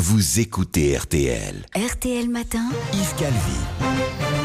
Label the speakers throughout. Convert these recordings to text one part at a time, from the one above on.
Speaker 1: vous écoutez RTL.
Speaker 2: RTL Matin,
Speaker 1: Yves Calvi.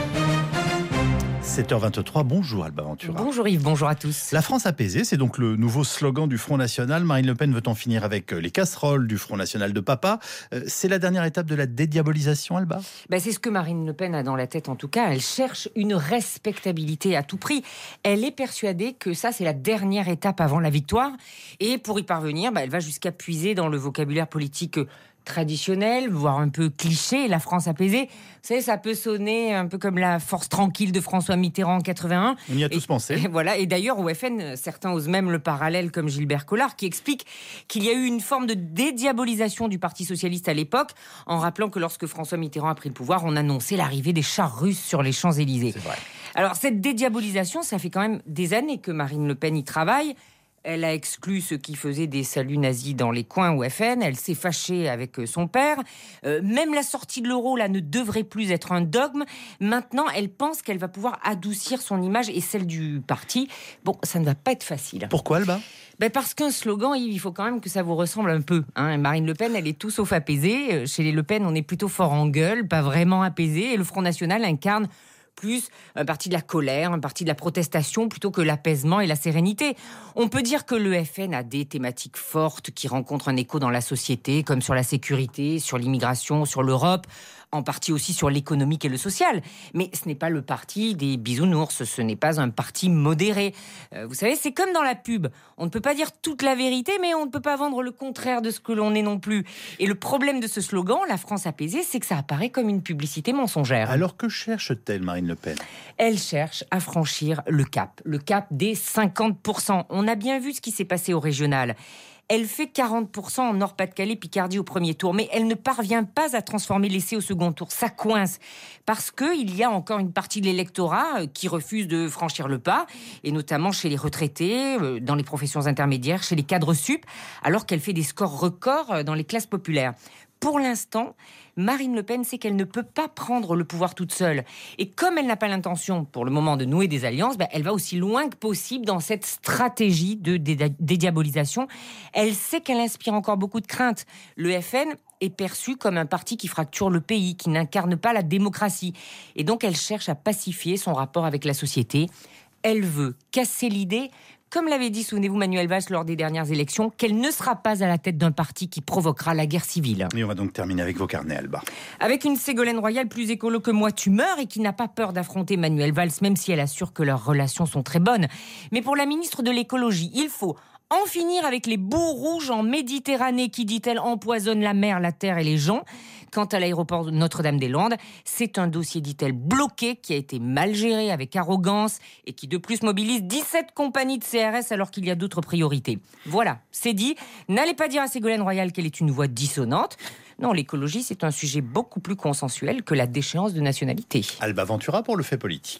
Speaker 3: 7h23, bonjour Alba Ventura.
Speaker 4: Bonjour Yves, bonjour à tous.
Speaker 3: La France apaisée, c'est donc le nouveau slogan du Front National. Marine Le Pen veut en finir avec les casseroles du Front National de papa. C'est la dernière étape de la dédiabolisation, Alba ?
Speaker 4: C'est ce que Marine Le Pen a dans la tête en tout cas. Elle cherche une respectabilité à tout prix. Elle est persuadée que ça, c'est la dernière étape avant la victoire. Et pour y parvenir, elle va jusqu'à puiser dans le vocabulaire politique traditionnel, voire un peu cliché, la France apaisée. Vous savez, ça peut sonner un peu comme la force tranquille de François Mitterrand en 81.
Speaker 3: On y a tous pensé.
Speaker 4: Et d'ailleurs, au FN, certains osent même le parallèle comme Gilbert Collard, qui explique qu'il y a eu une forme de dédiabolisation du Parti Socialiste à l'époque, en rappelant que lorsque François Mitterrand a pris le pouvoir, on annonçait l'arrivée des chars russes sur les Champs-Élysées.
Speaker 3: C'est vrai.
Speaker 4: Alors, cette dédiabolisation, ça fait quand même des années que Marine Le Pen y travaille. Elle a exclu ceux qui faisaient des saluts nazis dans les coins au FN. Elle s'est fâchée avec son père. Même la sortie de l'euro, là, ne devrait plus être un dogme. Maintenant, elle pense qu'elle va pouvoir adoucir son image et celle du parti. Bon, ça ne va pas être facile.
Speaker 3: Pourquoi, Alba ?
Speaker 4: Parce qu'un slogan, il faut quand même que ça vous ressemble un peu. Marine Le Pen, elle est tout sauf apaisée. Chez les Le Pen, on est plutôt fort en gueule, pas vraiment apaisé. Et le Front National incarne plus un parti de la colère, un parti de la protestation, plutôt que l'apaisement et la sérénité. On peut dire que le FN a des thématiques fortes qui rencontrent un écho dans la société, comme sur la sécurité, sur l'immigration, sur l'Europe, en partie aussi sur l'économique et le social. Mais ce n'est pas le parti des bisounours, ce n'est pas un parti modéré. Vous savez, c'est comme dans la pub. On ne peut pas dire toute la vérité, mais on ne peut pas vendre le contraire de ce que l'on est non plus. Et le problème de ce slogan, la France apaisée, c'est que ça apparaît comme une publicité mensongère.
Speaker 3: Alors que cherche-t-elle, Marine Le Pen ?
Speaker 4: Elle cherche à franchir le cap des 50%. On a bien vu ce qui s'est passé au régional. Elle fait 40% en Nord-Pas-de-Calais, Picardie au premier tour, mais elle ne parvient pas à transformer l'essai au second tour. Ça coince, parce qu'il y a encore une partie de l'électorat qui refuse de franchir le pas, et notamment chez les retraités, dans les professions intermédiaires, chez les cadres sup, alors qu'elle fait des scores records dans les classes populaires. Pour l'instant, Marine Le Pen sait qu'elle ne peut pas prendre le pouvoir toute seule. Et comme elle n'a pas l'intention, pour le moment, de nouer des alliances, elle va aussi loin que possible dans cette stratégie de dédiabolisation. Elle sait qu'elle inspire encore beaucoup de craintes. Le FN est perçu comme un parti qui fracture le pays, qui n'incarne pas la démocratie. Et donc, elle cherche à pacifier son rapport avec la société. Elle veut casser l'idée, comme l'avait dit, souvenez-vous, Manuel Valls lors des dernières élections, qu'elle ne sera pas à la tête d'un parti qui provoquera la guerre civile.
Speaker 3: Et on va donc terminer avec vos carnets, Alba.
Speaker 4: Avec une Ségolène Royal plus écolo que moi, tu meurs, et qui n'a pas peur d'affronter Manuel Valls, même si elle assure que leurs relations sont très bonnes. Mais pour la ministre de l'écologie, il faut en finir avec les boues rouges en Méditerranée qui, dit-elle, empoisonnent la mer, la terre et les gens. Quant à l'aéroport de Notre-Dame-des-Landes, c'est un dossier, dit-elle, bloqué, qui a été mal géré avec arrogance et qui de plus mobilise 17 compagnies de CRS alors qu'il y a d'autres priorités. Voilà, c'est dit. N'allez pas dire à Ségolène Royal qu'elle est une voix dissonante. Non, l'écologie, c'est un sujet beaucoup plus consensuel que la déchéance de nationalité.
Speaker 3: Alba Ventura pour le fait politique.